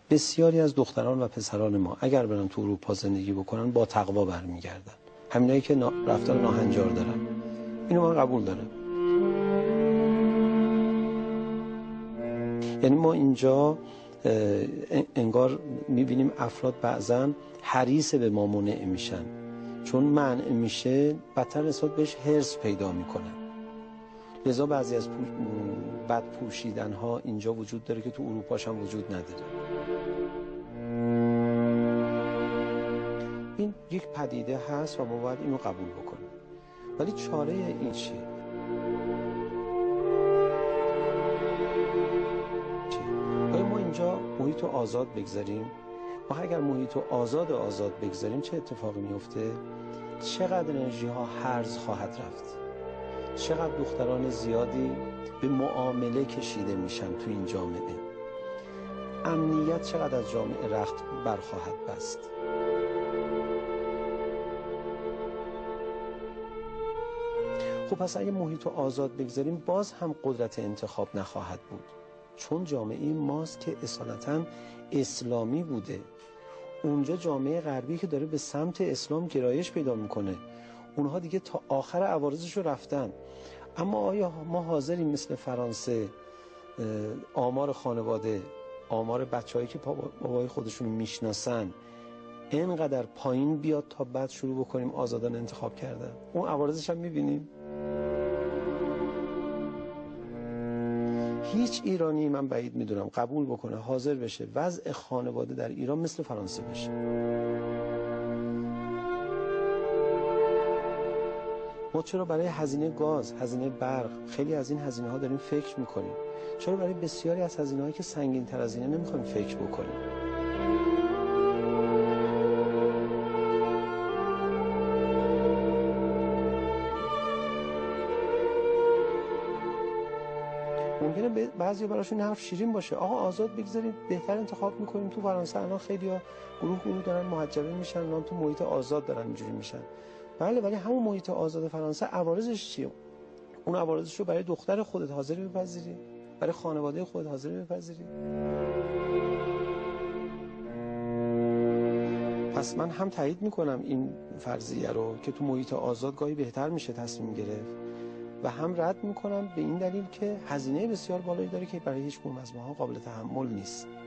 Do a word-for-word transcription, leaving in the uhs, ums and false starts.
بسیاری از دختران و پسران ما اگر برن تو اروپا زندگی بکنن با تقوا برمیگردن. همینایی که نا... رفتار ناهنجار دارن، اینو من قبول دارم. یعنی ما اینجا انگار میبینیم افراد بعضا حریص به ما منع میشن، چون منع میشه بدتر نسبت بهش حرص پیدا میکنن. لذا بعضی از بد پوشیدن ها اینجا وجود داره که تو اروپاش هم وجود نداره. این یک پدیده هست و ما باید اینو قبول بکنیم. ولی چاره این چیه؟ آیا ما اینجا محیط رو آزاد بگذاریم؟ ما اگر محیط رو آزاد آزاد بگذاریم چه اتفاقی میفته؟ چقدر انرژی ها هرز خواهد رفت؟ چقدر دختران زیادی به معامله کشیده میشن تو این جامعه؟ امنیت چقدر از جامعه رخت برخواهد بست؟ خب پس اگه محیط رو آزاد بگذاریم باز هم قدرت انتخاب نخواهد بود، چون جامعه ماست که اصالتاً اسلامی بوده. اونجا جامعه غربی که داره به سمت اسلام گرایش پیدا میکنه، اونها دیگه تا آخر عوارضش رو رفتن. اما آیا ما حاضریم مثل فرانسه آمار خانواده، آمار بچه‌هایی که بابای خودشون میشناسن اینقدر پایین بیاد تا بعد شروع بکنیم آزادانه انتخاب کردن؟ اون عوارضش هم میبینیم. هیچ ایرانی من بعید میدونم قبول بکنه حاضر بشه وضع خانواده در ایران مثل فرانسه بشه. ما چرا برای هزینه گاز، هزینه برق، خیلی از این هزینه ها داریم فکر میکنیم؟ چرا برای بسیاری از هزینه هایی که سنگین تر از اینه نمیخوایم فکر بکنیم؟ ممکنه بعضی براشون حرف شیرین باشه، آقا آزاد بگذارید بهتر انتخاب میکنیم. تو فرانسه الان خیلی‌ها گروه گروه دارن محجبه میشن، الان تو محیط آزاد دارن اینجوری میشن. بله، ولی همون محیط آزاد فرانسه عوارضش چیه؟ اون عوارضش رو برای دختر خودت حاضر بپذیری؟ برای خانواده خودت حاضر بپذیری؟ پس من هم تایید میکنم این فرضیه رو که تو محیط آزاد گاهی بهتر میشه تصمیم گرفت، و هم رد میکنم به این دلیل که هزینه بسیار بالایی داره که برای هیچ کدوم از ماها قابل تحمل نیست.